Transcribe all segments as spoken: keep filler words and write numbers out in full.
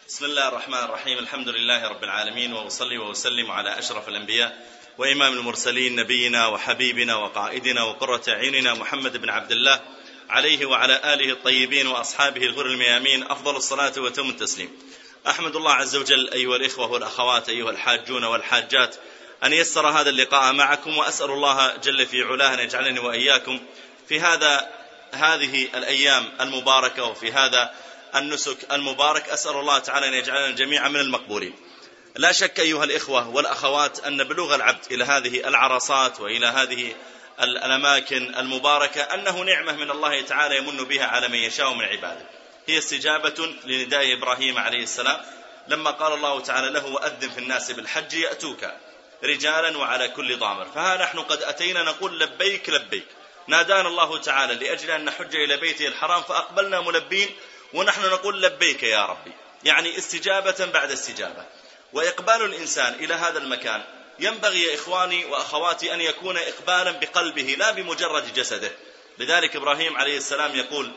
بسم الله الرحمن الرحيم. الحمد لله رب العالمين، وأصلي وأسلم على أشرف الأنبياء وإمام المرسلين، نبينا وحبيبنا وقائدنا وقرة أعيننا محمد بن عبد الله، عليه وعلى آله الطيبين وأصحابه الغر الميامين أفضل الصلاة وتم التسليم. أحمد الله عز وجل أيها الإخوة والأخوات، أيها الحاجون والحاجات، أن يسر هذا اللقاء معكم، وأسأل الله جل في علاه أن يجعلني وإياكم في هذا هذه الأيام المباركة وفي هذا النسك المبارك. أسأل الله تعالى أن يجعلنا جميعا من المقبولين. لا شك أيها الإخوة والأخوات أن بلوغ العبد إلى هذه العرصات وإلى هذه الأماكن المباركة أنه نعمة من الله تعالى يمن بها على من يشاء من عباده. هي استجابة لنداء إبراهيم عليه السلام لما قال الله تعالى له: وأذن في الناس بالحج يأتوك رجالا وعلى كل ضامر. فها نحن قد أتينا نقول لبيك لبيك. نادانا الله تعالى لأجل أن نحج إلى بيته الحرام فأقبلنا ملبين، ونحن نقول لبيك يا ربي، يعني استجابة بعد استجابة. وإقبال الإنسان إلى هذا المكان ينبغي يا إخواني وأخواتي أن يكون إقبالا بقلبه لا بمجرد جسده. لذلك إبراهيم عليه السلام يقول: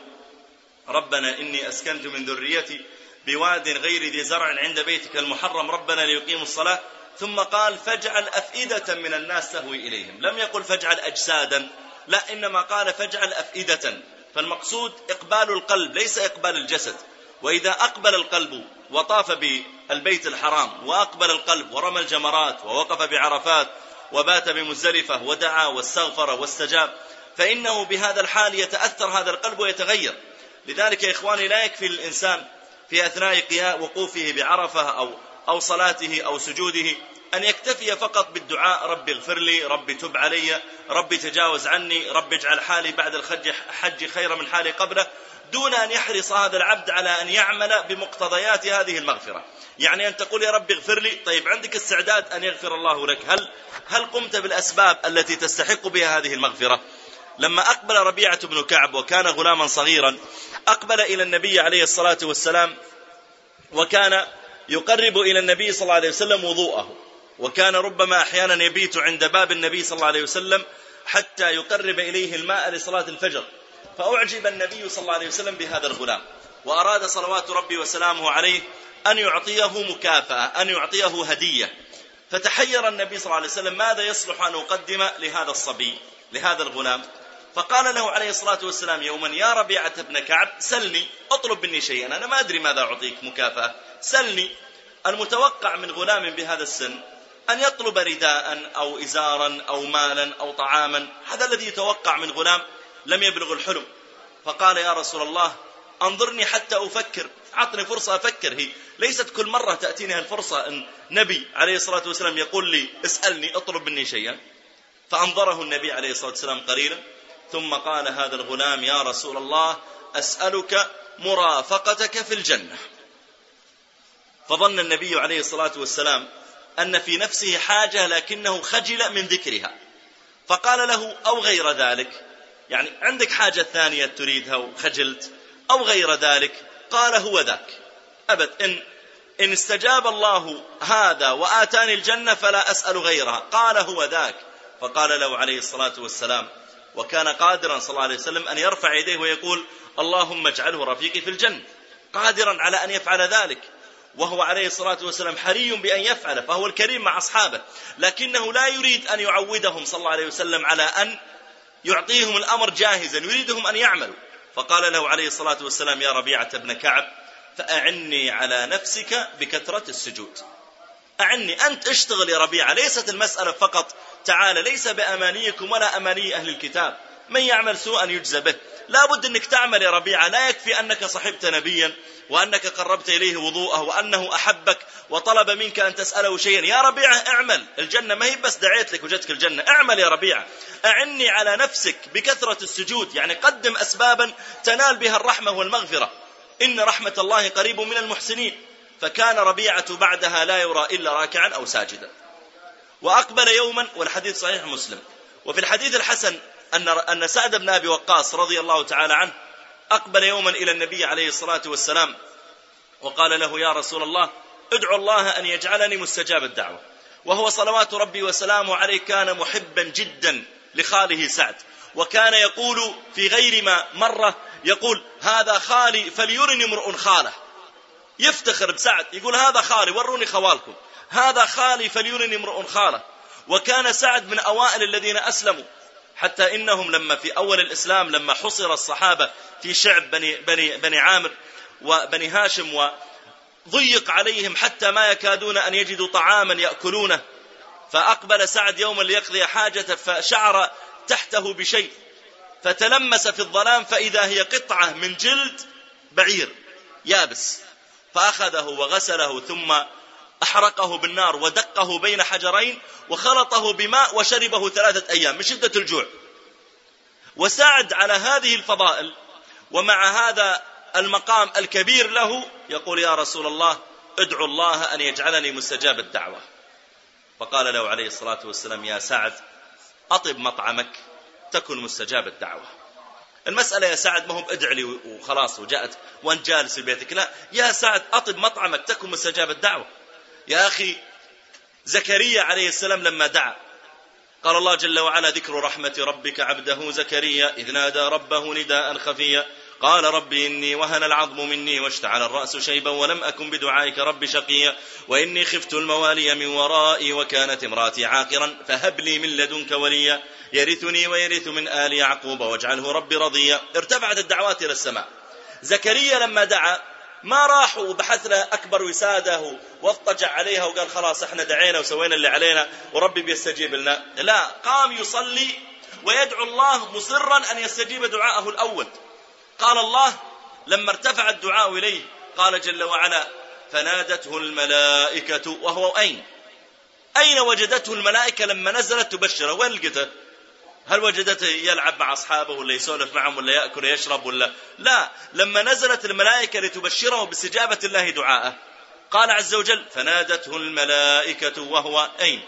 ربنا إني أسكنت من ذريتي بواد غير ذي زرع عند بيتك المحرم ربنا ليقيموا الصلاة، ثم قال: فاجعل أفئدة من الناس تهوي إليهم. لم يقل فاجعل أجسادا، لا، إنما قال فاجعل أفئدة. فالمقصود إقبال القلب ليس إقبال الجسد. وإذا أقبل القلب وطاف بالبيت الحرام، وأقبل القلب ورمى الجمرات ووقف بعرفات وبات بمزدلفة ودعا واستغفر واستجاب، فإنه بهذا الحال يتأثر هذا القلب ويتغير. لذلك يا إخواني لا يكفي للإنسان في أثناء وقوفه بعرفة أو, أو صلاته أو سجوده أن يكتفي فقط بالدعاء: رب اغفر لي، رب تب علي، رب تجاوز عني، رب اجعل حالي بعد الحج خير من حالي قبله، دون أن يحرص هذا العبد على أن يعمل بمقتضيات هذه المغفرة. يعني أن تقول يا رب اغفر لي، طيب عندك استعداد أن يغفر الله لك؟ هل, هل قمت بالأسباب التي تستحق بها هذه المغفرة؟ لما أقبل ربيعة بن كعب وكان غلاما صغيرا، أقبل إلى النبي عليه الصلاة والسلام، وكان يقرب إلى النبي صلى الله عليه وسلم وضوءه، وكان ربما أحيانا يبيت عند باب النبي صلى الله عليه وسلم حتى يقرب إليه الماء لصلاة الفجر. فأعجب النبي صلى الله عليه وسلم بهذا الغلام، وأراد صلوات ربي وسلامه عليه أن يعطيه مكافأة، أن يعطيه هدية. فتحير النبي صلى الله عليه وسلم ماذا يصلح أن أقدم لهذا الصبي، لهذا الغلام. فقال له عليه الصلاة والسلام يوما: يا ربيعة بن كعب، سلني، أطلب مني شيئا، أنا ما أدري ماذا أعطيك مكافأة، سلني. المتوقع من غلام بهذا السن أن يطلب رداء أو إزارا أو مالا أو طعاما، هذا الذي يتوقع من غلام لم يبلغ الحلم. فقال: يا رسول الله أنظرني حتى أفكر، أعطني فرصة أفكر. هي ليست كل مرة تأتيني الفرصة أن نبي عليه الصلاة والسلام يقول لي اسألني، أطلب مني شيئا. فأنظره النبي عليه الصلاة والسلام قليلا، ثم قال هذا الغلام: يا رسول الله أسألك مرافقتك في الجنة. فظن النبي عليه الصلاة والسلام أن في نفسه حاجة لكنه خجل من ذكرها، فقال له: أو غير ذلك، يعني عندك حاجة ثانية تريدها وخجلت، أو غير ذلك؟ قال: هو ذاك. أبد، إن, إن استجاب الله هذا وآتاني الجنة فلا أسأل غيرها. قال: هو ذاك. فقال له عليه الصلاة والسلام، وكان قادرا صلى الله عليه وسلم أن يرفع يديه ويقول: اللهم اجعله رفيقي في الجنة، قادرا على أن يفعل ذلك، وهو عليه الصلاة والسلام حري بأن يفعل، فهو الكريم مع أصحابه، لكنه لا يريد أن يعودهم صلى الله عليه وسلم على أن يعطيهم الأمر جاهزا، يريدهم أن يعملوا. فقال له عليه الصلاة والسلام: يا ربيعة بن كعب فأعني على نفسك بكثرة السجود. أعني، أنت اشتغل يا ربيعة. ليست المسألة فقط تعالى، ليس بأمانيكم ولا أماني أهل الكتاب، من يعمل سوءا يجزى به. لا بد أنك تعمل يا ربيعة. لا يكفي أنك صحبت نبيا وأنك قربت إليه وضوءه وأنه أحبك وطلب منك أن تسأله شيئا. يا ربيعة اعمل، الجنة ما هي بس دعيت لك وجدتك الجنة، اعمل يا ربيعة. أعني على نفسك بكثرة السجود، يعني قدم أسبابا تنال بها الرحمة والمغفرة، إن رحمة الله قريب من المحسنين. فكان ربيعة بعدها لا يرى إلا راكعا أو ساجدا. وأقبل يوما، والحديث صحيح مسلم. وفي الحديث الحسن أن أن سعد بن أبي وقاص رضي الله تعالى عنه أقبل يوما إلى النبي عليه الصلاة والسلام وقال له: يا رسول الله ادعو الله أن يجعلني مستجاب الدعوة. وهو صلوات ربي وسلامه عليه كان محبا جدا لخاله سعد، وكان يقول في غير ما مرة، يقول: هذا خالي فليرني امرؤ خاله. يفتخر بسعد، يقول هذا خالي، وروني خوالكم، هذا خالي فليرني امرؤ خاله. وكان سعد من أوائل الذين أسلموا، حتى إنهم لما في أول الإسلام لما حصر الصحابة في شعب بني, بني, بني عامر وبني هاشم وضيق عليهم حتى ما يكادون أن يجدوا طعاما يأكلونه، فأقبل سعد يوما ليقضي حاجته فشعر تحته بشيء، فتلمس في الظلام فإذا هي قطعة من جلد بعير يابس، فأخذه وغسله ثم أحرقه بالنار ودقه بين حجرين وخلطه بماء وشربه ثلاثة أيام من شدة الجوع. وسعد على هذه الفضائل ومع هذا المقام الكبير له يقول يا رسول الله ادعو الله أن يجعلني مستجاب الدعوة. فقال له عليه الصلاة والسلام يا سعد أطب مطعمك تكن مستجاب الدعوة. المسألة يا سعد ما هو بادع لي وخلاص وجاءت وانت جالس في بيتك، لا يا سعد أطب مطعمك تكن مستجاب الدعوة. يا أخي زكريا عليه السلام لما دعا قال الله جل وعلا ذكر رحمة ربك عبده زكريا إذ نادى ربه نداء خفيا قال رب إني وهن العظم مني واشتعل الرأس شيبا ولم أكن بدعائك رب شقيا وإني خفت الموالي من ورائي وكانت امراتي عاقرا فهب لي من لدنك وليا يرثني ويرث من آل يعقوب واجعله ربي رضيا. ارتفعت الدعوات إلى السماء. زكريا لما دعا ما راحوا وبحثنا أكبر وساده واضطجع عليها وقال خلاص احنا دعينا وسوينا اللي علينا وربي بيستجيب لنا، لا، قام يصلي ويدعو الله مصرا أن يستجيب دعاءه الأول. قال الله لما ارتفع الدعاء إليه قال جل وعلا فنادته الملائكة وهو أين أين وجدته الملائكة لما نزلت تبشره؟ وين لقيته؟ هل وجدته يلعب مع أصحابه ولا يسولف معهم ولا يأكل يشرب ولا لا؟ لما نزلت الملائكة لتبشره باستجابة الله دعاءه قال عز وجل فنادته الملائكة وهو أين؟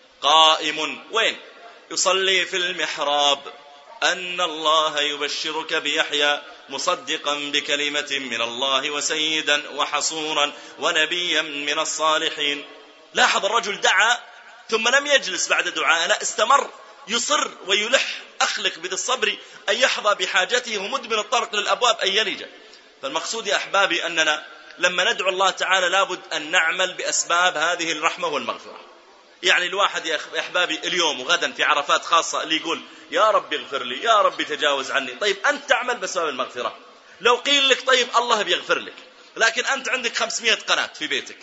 قائم وين؟ يصلي في المحراب أن الله يبشرك بيحيى مصدقا بكلمة من الله وسيدا وحصورا ونبيا من الصالحين. لاحظ الرجل دعا ثم لم يجلس بعد دعاء، لا استمر يصر ويلح أخلق بذي الصبر أن يحظى بحاجته ومدمن الطرق للأبواب أن يلج. فالمقصود يا أحبابي أننا لما ندعو الله تعالى لابد أن نعمل بأسباب هذه الرحمة والمغفرة. يعني الواحد يا أحبابي اليوم وغدا في عرفات خاصة اللي يقول يا رب اغفر لي يا رب تجاوز عني، طيب أنت تعمل بأسباب المغفرة. لو قيل لك طيب الله بيغفر لك، لكن أنت عندك خمسمائة قناة في بيتك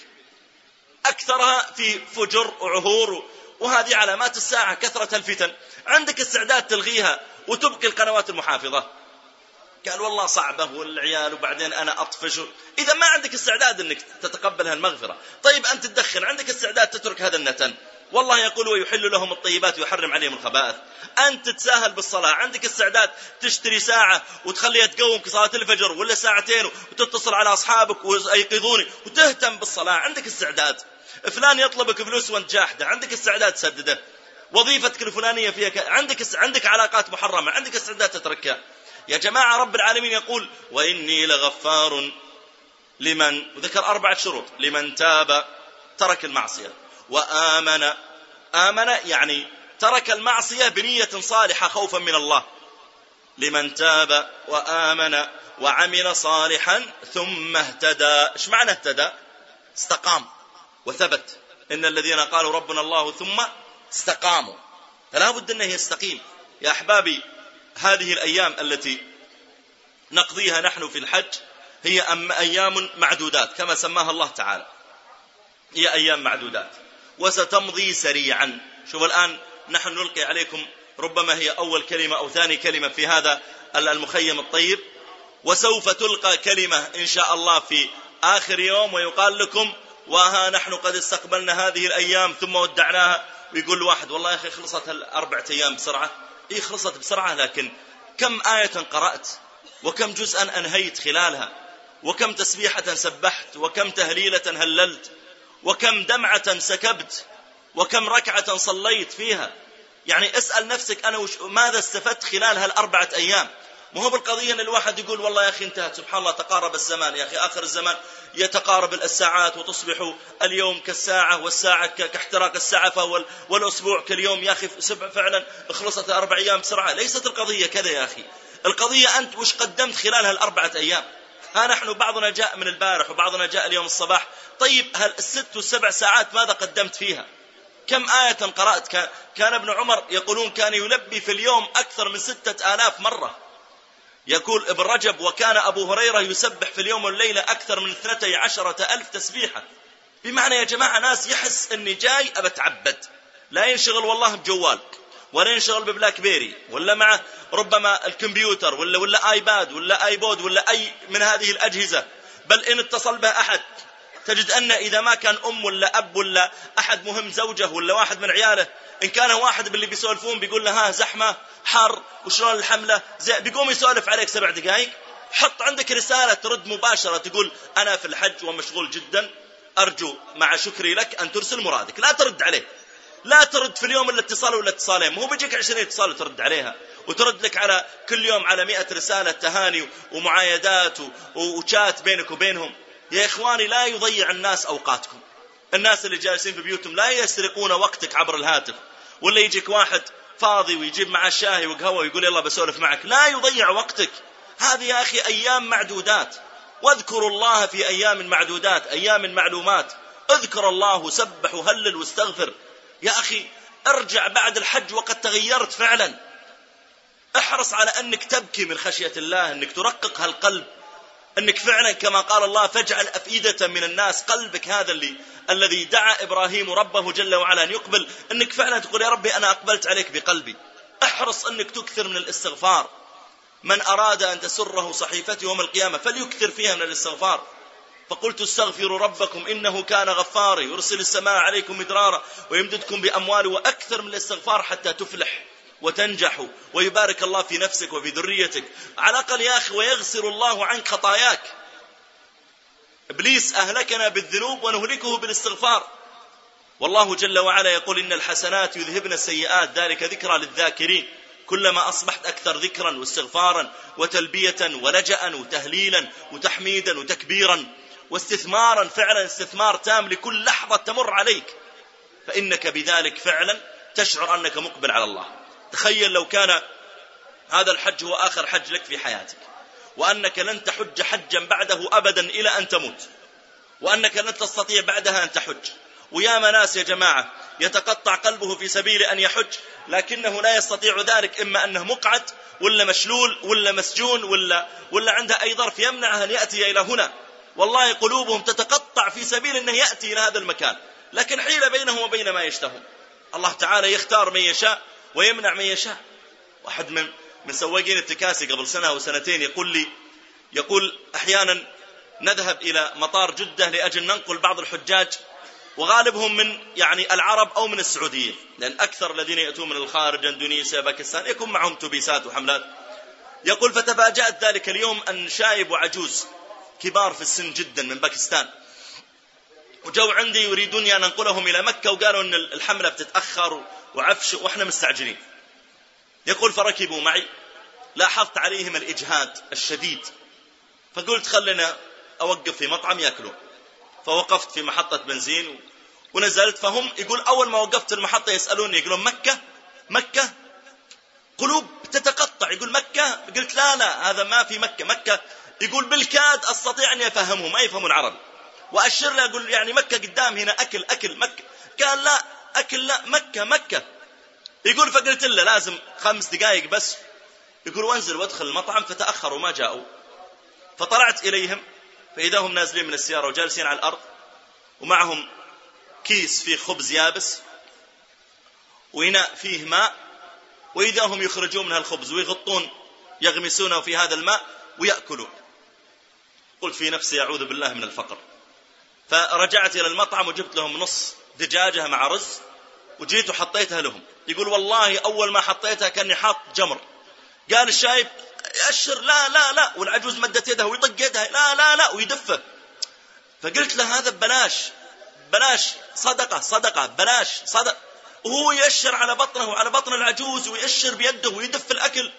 أكثرها في فجر وعهور، وهذه علامات الساعة كثرة الفتن، عندك استعداد تلغيها وتبقي القنوات المحافظة؟ قال والله صعبة والعيال وبعدين أنا أطفش. إذا ما عندك استعداد أنك تتقبل هالمغفرة، طيب أنت تدخن، عندك استعداد تترك هذا النتن؟ والله يقول ويحل لهم الطيبات ويحرم عليهم الخبائث. أنت تتساهل بالصلاة، عندك استعداد تشتري ساعة وتخليها تقومك صلاة الفجر ولا ساعتين وتتصل على أصحابك ويقظوني وتهتم بالصلاة، عندك استعداد. فلان يطلبك فلوس وانت جاحده، عندك استعداد تسدده. وظيفتك الفلانية فيها ك... عندك است... عندك علاقات محرمة، عندك استعداد تتركها. يا جماعة رب العالمين يقول وإني لغفار لمن، وذكر أربعة شروط: لمن تاب ترك المعصية، وآمن، آمن يعني ترك المعصية بنية صالحة خوفا من الله، لمن تاب وآمن وعمل صالحا ثم اهتدى. ايش معنى اهتدى؟ استقام وثبت. إن الذين قالوا ربنا الله ثم استقاموا، فلا بد أنه يستقيم. يا أحبابي هذه الأيام التي نقضيها نحن في الحج هي أيام معدودات كما سماها الله تعالى، هي أيام معدودات وستمضي سريعا. شوف الآن نحن نلقي عليكم ربما هي أول كلمة أو ثاني كلمة في هذا المخيم الطيب، وسوف تلقى كلمة إن شاء الله في آخر يوم ويقال لكم وها نحن قد استقبلنا هذه الأيام ثم ودعناها. ويقول واحد والله يا أخي خلصت الأربعة أيام بسرعة. إيه خلصت بسرعة، لكن كم آية قرأت وكم جزءا أنهيت خلالها، وكم تسبيحة سبحت، وكم تهليلة هللت، وكم دمعة سكبت، وكم ركعة صليت فيها. يعني اسأل نفسك أنا وش ماذا استفدت خلال هالأربعة أيام. مو هو بالقضية أن الواحد يقول والله يا أخي انتهت، سبحان الله تقارب الزمان. يا أخي آخر الزمان يتقارب الساعات وتصبح اليوم كالساعة والساعة كاحتراق السعفة والأسبوع كاليوم. يا أخي فعلا خلصت أربع أيام بسرعة. ليست القضية كذا يا أخي، القضية أنت وش قدمت خلال هالأربعة أيام. ها نحن بعضنا جاء من البارح وبعضنا جاء اليوم الصباح. طيب هل الست والسبع ساعات ماذا قدمت فيها؟ كم آية قرأت؟ كان ابن عمر يقولون كان يلبي في اليوم أكثر من ستة آلاف مرة. يقول ابن رجب وكان أبو هريرة يسبح في اليوم والليلة أكثر من اثنتي عشرة ألف تسبيحة. بمعنى يا جماعة ناس يحس أني جاي أبتعبد، لا ينشغل والله بجوال ولا ينشغل ببلاك بيري ولا مع ربما الكمبيوتر ولا ولا آيباد ولا آيبود ولا أي من هذه الأجهزة. بل إن اتصل بها أحد تجد أن إذا ما كان أم ولا أب ولا أحد مهم زوجه ولا واحد من عياله، إن كان واحد باللي بيسولفون بيقول له ها زحمة حر وشلون الحملة زي بيقوم يسولف عليك سبع دقائق. حط عندك رسالة ترد مباشرة تقول أنا في الحج ومشغول جدا، أرجو مع شكري لك أن ترسل مرادك. لا ترد عليه، لا ترد في اليوم إلا اتصال ولا اتصالين، مو بيجيك عشرين اتصال وترد عليها وترد لك على كل يوم على مئة رسالة تهاني ومعايدات وشات بينك وبينهم. يا إخواني لا يضيع الناس أوقاتكم. الناس اللي جالسين في بيوتهم لا يسرقون وقتك عبر الهاتف، ولا يجيك واحد فاضي ويجيب معه شاهي وقهوة ويقول يلا بسولف معك. لا يضيع وقتك. هذه يا أخي أيام معدودات، واذكروا الله في أيام معدودات، أيام معلومات. اذكر الله سبح وهلل واستغفر. يا أخي ارجع بعد الحج وقد تغيرت فعلا. احرص على أنك تبكي من خشية الله، أنك ترقق هالقلب، أنك فعلا كما قال الله فاجعل أفئدة من الناس. قلبك هذا اللي الذي دعا إبراهيم ربه جل وعلا أن يقبل، أنك فعلا تقول يا ربي أنا أقبلت عليك بقلبي. احرص أنك تكثر من الاستغفار. من أراد أن تسره صحيفته يوم القيامة فليكثر فيها من الاستغفار. فقلت استغفروا ربكم إنه كان غفارا يرسل السماء عليكم مدرارا ويمددكم بأموال. وأكثر من الاستغفار حتى تفلح وتنجح ويبارك الله في نفسك وفي ذريتك على الأقل يا أخي، ويغسر الله عنك خطاياك. إبليس أهلكنا بالذنوب ونهلكه بالاستغفار. والله جل وعلا يقول إن الحسنات يذهبن السيئات ذلك ذكرى للذاكرين. كلما أصبحت أكثر ذكرا واستغفارا وتلبية ولجأ وتهليلا وتحميدا وتكبيرا واستثمارا، فعلا استثمار تام لكل لحظة تمر عليك، فإنك بذلك فعلا تشعر أنك مقبل على الله. تخيل لو كان هذا الحج هو آخر حج لك في حياتك، وأنك لن تحج حجا بعده أبدا إلى أن تموت، وأنك لن تستطيع بعدها أن تحج. ويا ناس يا جماعة يتقطع قلبه في سبيل أن يحج لكنه لا يستطيع ذلك، إما أنه مقعد ولا مشلول ولا مسجون ولا, ولا عنده أي ظرف يمنعه أن يأتي إلى هنا. والله قلوبهم تتقطع في سبيل أنه يأتي إلى هذا المكان، لكن حيل بينهم وبين ما يشتهون. الله تعالى يختار من يشاء ويمنع من يشاء. واحد من من سواقين التكاسي قبل سنة أو سنتين يقول لي، يقول أحيانا نذهب إلى مطار جدة لأجل ننقل بعض الحجاج، وغالبهم من يعني العرب أو من السعودية، لأن أكثر الذين يأتون من الخارج اندونيسيا باكستان يكون معهم تبيسات وحملات. يقول فتفاجأت ذلك اليوم أن شايب وعجوز كبار في السن جدا من باكستان وجو عندي يريدون أن ننقلهم إلى مكة، وقالوا أن الحملة بتتأخر وعفش وإحنا مستعجلين. يقول فركبوا معي، لاحظت عليهم الإجهاد الشديد، فقلت خلنا أوقف في مطعم يأكلون. فوقفت في محطة بنزين ونزلت، فهم يقول أول ما وقفت المحطة يسألوني يقولون مكة مكة، قلوب تتقطع. يقول مكة، قلت لا لا هذا ما في مكة مكة. يقول بالكاد أستطيع أن يفهمهم، ما يفهمون عربي، وأشر له أقول يعني مكة قدام هنا أكل أكل مكة. قال لا أكل لا مكة مكة. يقول فقلت له لازم خمس دقائق بس. يقول وانزل وادخل المطعم، فتأخروا ما جاءوا. فطلعت إليهم فإذا هم نازلين من السيارة وجالسين على الأرض ومعهم كيس فيه خبز يابس وإناء فيه ماء، وإذا هم يخرجون من هالخبز ويغطون يغمسونه في هذا الماء ويأكلون. قلت في نفسي أعوذ بالله من الفقر. فرجعت إلى المطعم وجبت لهم نص دجاجة مع رز وجيت وحطيتها لهم. يقول والله أول ما حطيتها كأني حاط جمر. قال الشايب يأشر لا لا لا، والعجوز مدت يدها ويطق يدها لا لا لا ويدفه. فقلت له هذا بلاش بلاش صدقة صدقة بلاش صدق، وهو يأشر على بطنه وعلى بطن العجوز ويأشر بيده ويدف الأكل.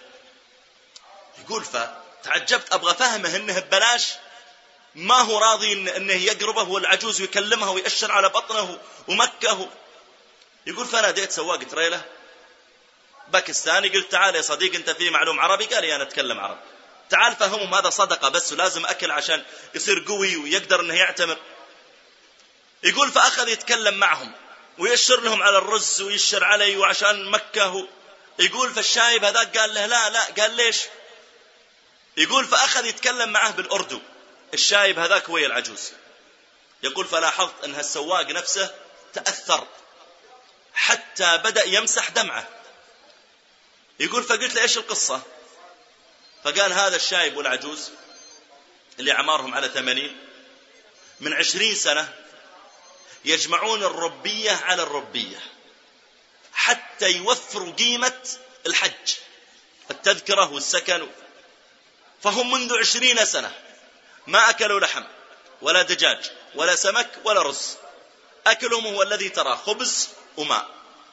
يقول فتعجبت أبغى فهمه إنه ببلاش، ما هو راضي إنه يقربه والعجوز ويكلمها ويأشر على بطنه ومكه. يقول فناديت سواق تريله باكستاني، قلت تعال يا صديق أنت في معلوم عربي؟ قال لي أنا أتكلم عربي. تعال فهمهم هذا صدقة بس ولازم أكل عشان يصير قوي ويقدر أنه يعتمر. يقول فأخذ يتكلم معهم ويشر لهم على الرز ويشر علي وعشان مكة. يقول فالشايب هذاك قال له لا لا. قال ليش؟ يقول فأخذ يتكلم معه بالأردو الشايب هذاك ويا العجوز. يقول فلاحظت أن السواق نفسه تأثر حتى بدأ يمسح دمعه. يقول فقلت له إيش القصة؟ فقال هذا الشايب والعجوز اللي عمارهم على ثمانين من عشرين سنة يجمعون الربية على الربية حتى يوفروا قيمة الحج التذكرة والسكن. فهم منذ عشرين سنة ما أكلوا لحم ولا دجاج ولا سمك ولا رز. أكلهم هو الذي ترى خبز وماء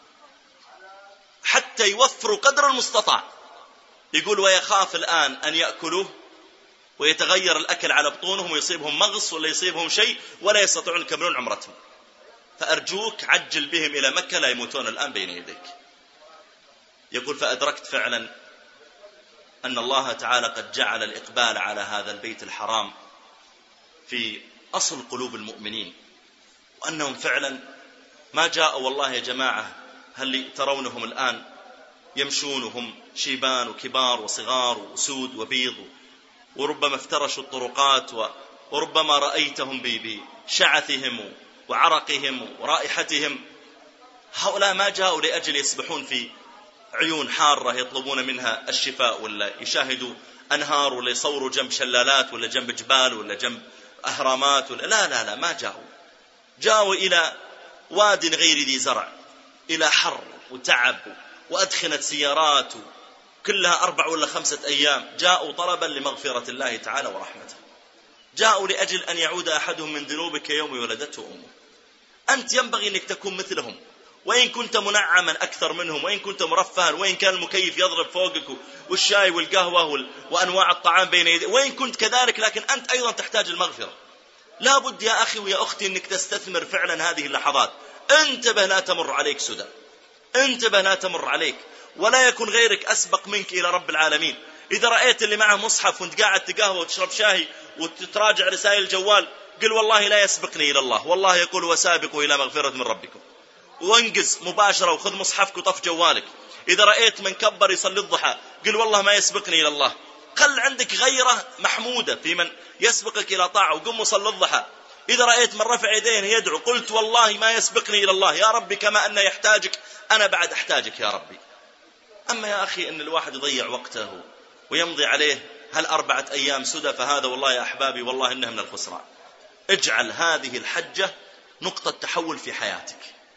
حتى يوفروا قدر المستطاع. يقول ويخاف الآن أن يأكلوه ويتغير الأكل على بطونهم ويصيبهم مغص ولا يصيبهم شيء ولا يستطيعون يكملون عمرتهم. فأرجوك عجل بهم إلى مكة لا يموتون الآن بين يديك. يقول فأدركت فعلا أن الله تعالى قد جعل الإقبال على هذا البيت الحرام في أصل قلوب المؤمنين، وأنهم فعلا ما جاءوا والله يا جماعة هل ترونهم الآن يمشون وهم شيبان وكبار وصغار وسود وبيض وربما افترشوا الطرقات وربما رأيتهم بشعثهم وعرقهم ورائحتهم. هؤلاء ما جاءوا لأجل يسبحون في عيون حارة يطلبون منها الشفاء ولا يشاهدوا أنهار ولا يصوروا جنب شلالات ولا جنب جبال ولا جنب أهرامات ولا لا لا لا ما جاءوا. جاءوا إلى واد غير ذي زرع، إلى حر وتعب وأدخنت سيارات كلها أربع ولا خمسة أيام. جاءوا طلبا لمغفرة الله تعالى ورحمته. جاءوا لأجل أن يعود أحدهم من ذنوبك يوم ولدته أمه. أنت ينبغي أنك تكون مثلهم، وإن كنت منعما أكثر منهم، وإن كنت مرفها، وإن كان المكيف يضرب فوقك والشاي والقهوة وأنواع الطعام بين يديك، وإن كنت كذلك، لكن أنت أيضا تحتاج المغفرة. لا بد يا أخي ويا أختي أنك تستثمر فعلا هذه اللحظات. انتبه لا تمر عليك سدى، انتبه لا تمر عليك، ولا يكون غيرك أسبق منك إلى رب العالمين. إذا رأيت اللي معه مصحف وانت قاعد تقهوى وتشرب شاي وتتراجع رسائل الجوال، قل والله لا يسبقني إلى الله، والله يقول وسابقوا إلى مغفرة من ربكم. وانقز مباشرة وخذ مصحفك وطف جوالك. إذا رأيت من كبر يصلي الضحى قل والله ما يسبقني إلى الله. خل عندك غيرة محمودة في من يسبقك إلى طاعة وقم وصلي الضحى. إذا رأيت من رفع يديه يدعو قلت والله ما يسبقني إلى الله، يا ربي كما أنه يحتاجك أنا بعد أحتاجك يا ربي. أما يا أخي أن الواحد يضيع وقته ويمضي عليه هل أربعة أيام سدى، فهذا والله يا أحبابي والله إنه من الخسران. اجعل هذه الحجة نقطة تحول في حياتك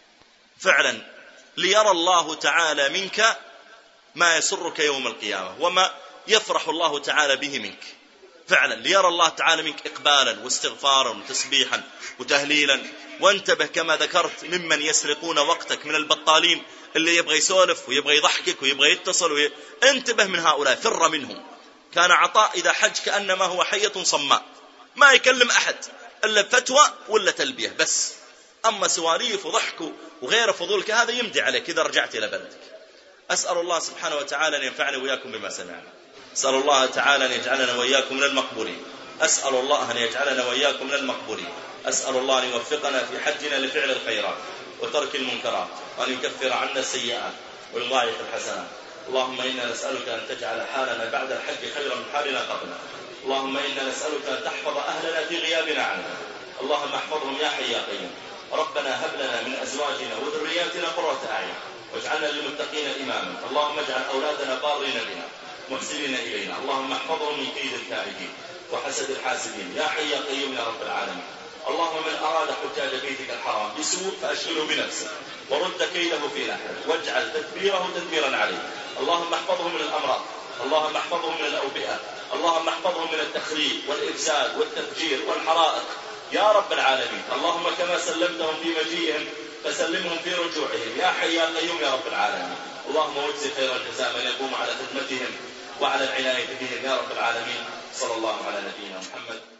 فعلا، ليرى الله تعالى منك ما يسرك يوم القيامة وما يفرح الله تعالى به منك فعلا، ليرى الله تعالى منك إقبالا واستغفارا وتسبيحا وتهليلا. وانتبه كما ذكرت ممن يسرقون وقتك من البطالين اللي يبغى يسولف ويبغى يضحكك ويبغى يتصل وي... انتبه من هؤلاء، فر منهم. كان عطاء إذا حج كأنما هو حية صماء، ما يكلم أحد إلا فتوى ولا تلبية بس، أما سواليف وضحك وغير فضولك هذا يمدي عليك إذا رجعت إلى بلدك. أسأل الله سبحانه وتعالى أن ينفعني وإياكم بما سمعنا. أسأل الله تعالى أن يجعلنا وإياكم من المقبولين. أسأل الله أن يجعلنا وإياكم من المقبولين. أسأل الله أن يوفقنا في حجنا لفعل الخيرات وترك المنكرات، وأن يكفر عنا السيئات ويضاعف الحسنات. اللهم إنا نسألك أن تجعل حالنا بعد الحج خيرا من حالنا قبله. اللهم إنا نسألك أن تحفظ أهلنا في غيابنا عنا. اللهم احفظهم يا حي يا قيوم. ربنا هب لنا من أزواجنا وذرياتنا قرة أعين واجعلنا للمتقين إماما. اللهم اجعل أولادنا بارين بنا محسنين إلينا. اللهم احفظهم من كيد الكائدين وحسد الحاسدين يا حي يا قيوم يا رب العالمين. اللهم من أراد حجاج بيتك الحرام بسوء فأشغله بنفسه ورد كيده في نحره واجعل تدبيره تدميرا عليه. اللهم احفظهم من الأمراض، اللهم احفظهم من الأوبئة، اللهم احفظهم من التخريب والإفساد والتفجير والحرائق يا رب العالمين. اللهم كما سلمتهم في مجيئهم فسلمهم في رجوعهم يا حي يا قيوم يا رب العالمين. اللهم واجزي خير الجزاء من يقوم على خدمتهم وعلى العناية بهم يا رب العالمين. صلى الله على نبينا محمد.